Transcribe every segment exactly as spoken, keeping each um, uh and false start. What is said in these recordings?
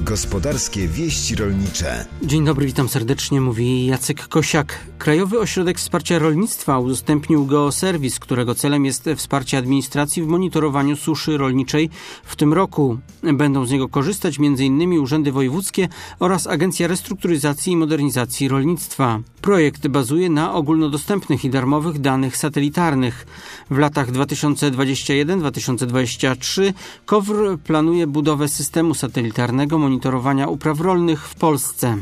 Gospodarskie wieści rolnicze. Dzień dobry, witam serdecznie, mówi Jacek Kosiak. Krajowy Ośrodek Wsparcia Rolnictwa udostępnił geoserwis, którego celem jest wsparcie administracji w monitorowaniu suszy rolniczej w tym roku. Będą z niego korzystać m.in. urzędy wojewódzkie oraz Agencja Restrukturyzacji i Modernizacji Rolnictwa. Projekt bazuje na ogólnodostępnych i darmowych danych satelitarnych. W latach dwa tysiące dwudziestym pierwszym do dwa tysiące dwudziestego trzeciego K O W R planuje budowę systemu satelitarnego monitorowania upraw rolnych w Polsce.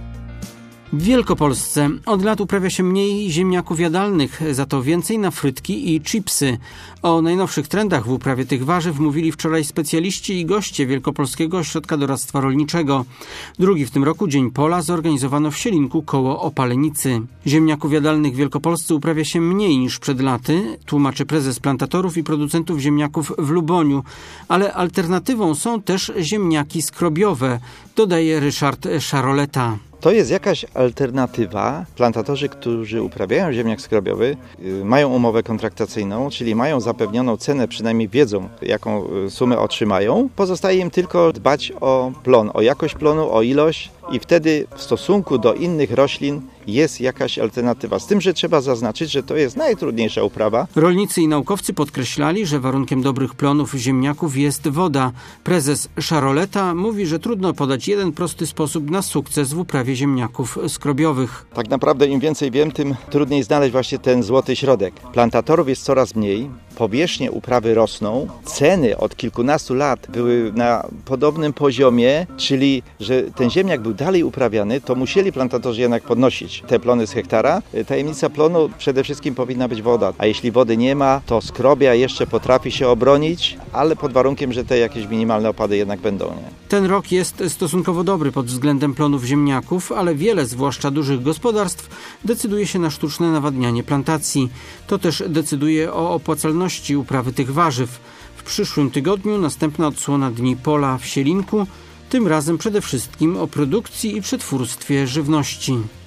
W Wielkopolsce od lat uprawia się mniej ziemniaków jadalnych, za to więcej na frytki i chipsy. O najnowszych trendach w uprawie tych warzyw mówili wczoraj specjaliści i goście Wielkopolskiego Ośrodka Doradztwa Rolniczego. Drugi w tym roku Dzień Pola zorganizowano w Sielinku koło Opalenicy. Ziemniaków jadalnych w Wielkopolsce uprawia się mniej niż przed laty, tłumaczy prezes plantatorów i producentów ziemniaków w Luboniu. Ale alternatywą są też ziemniaki skrobiowe, dodaje Ryszard Szaroleta. To jest jakaś alternatywa. Plantatorzy, którzy uprawiają ziemniak skrobiowy, mają umowę kontraktacyjną, czyli mają zapewnioną cenę, przynajmniej wiedzą, jaką sumę otrzymają. Pozostaje im tylko dbać o plon, o jakość plonu, o ilość i wtedy w stosunku do innych roślin jest jakaś alternatywa. Z tym, że trzeba zaznaczyć, że to jest najtrudniejsza uprawa. Rolnicy i naukowcy podkreślali, że warunkiem dobrych plonów ziemniaków jest woda. Prezes Szaroleta mówi, że trudno podać jeden prosty sposób na sukces w uprawie ziemniaków skrobiowych. Tak naprawdę im więcej wiem, tym trudniej znaleźć właśnie ten złoty środek. Plantatorów jest coraz mniej, powierzchnie uprawy rosną, ceny od kilkunastu lat były na podobnym poziomie, czyli że ten ziemniak był dalej uprawiany, to musieli plantatorzy jednak podnosić te plony z hektara. Tajemnica plonu przede wszystkim powinna być woda, a jeśli wody nie ma, to skrobia jeszcze potrafi się obronić, ale pod warunkiem, że te jakieś minimalne opady jednak będą. Nie? Ten rok jest stosunkowo dobry pod względem plonów ziemniaków, ale wiele, zwłaszcza dużych gospodarstw, decyduje się na sztuczne nawadnianie plantacji. To też decyduje o opłacalności uprawy tych warzyw. W przyszłym tygodniu następna odsłona Dni Pola w Sielinku, tym razem przede wszystkim o produkcji i przetwórstwie żywności.